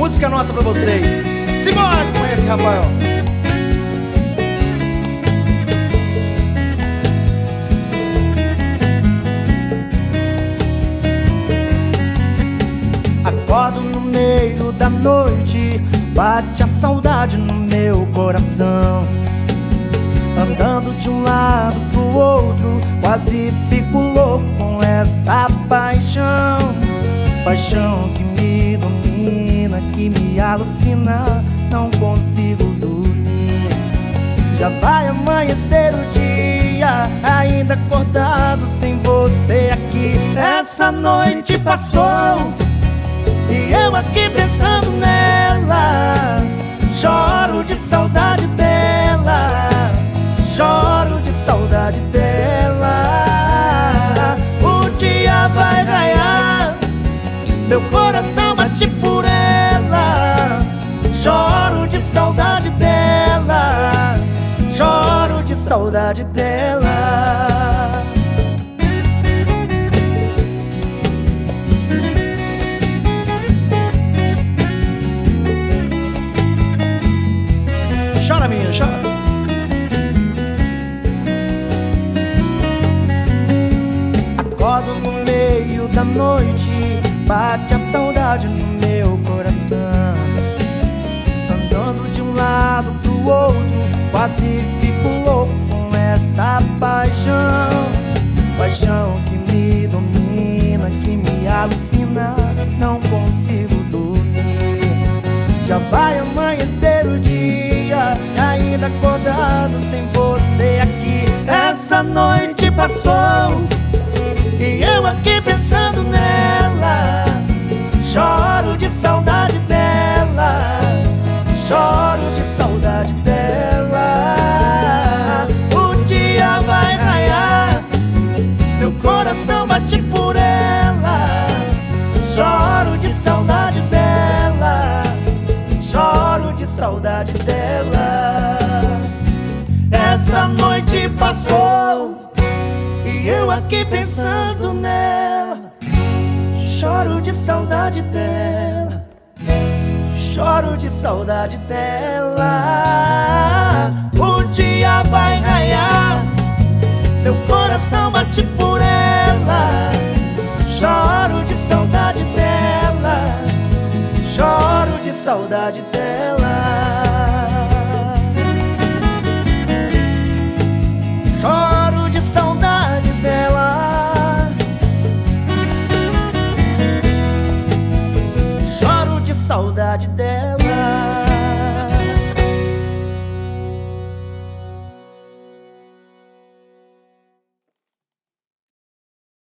música nossa pra vocês. Simbora com esse, Rafael. Acordo no meio da noite, bate a saudade no meu coração. Andando de um lado pro outro, quase fico louco com essa paixão. Paixão que me domina, que me alucina, não consigo dormir. Já vai amanhecer o dia, ainda acordado sem você aqui. Essa noite passou e eu aqui pensando nela. Choro de saudade dela, choro de saudade dela. O dia vai raiar, meu coração bate por ela. Choro de saudade dela, choro de saudade dela. Chora, menina, chora. Acordo no meio da noite, bate a saudade no meu coração. Andando de um lado pro outro, quase fico louco com essa paixão. Paixão que me domina, que me alucina, não consigo dormir. Já vai amanhecer o dia, ainda acordado sem você aqui. Essa noite passou e eu aqui pensando nela. Choro de saudade dela, choro de saudade dela. O dia vai raiar, meu coração bate por ela. Choro de saudade dela, choro de saudade dela. Essa noite passou e eu aqui pensando nela. Choro de saudade dela, choro de saudade dela. O dia vai raiar, meu coração bate por ela. Choro de saudade dela, choro de saudade dela. Choro de saudade dela, choro de saudade dela.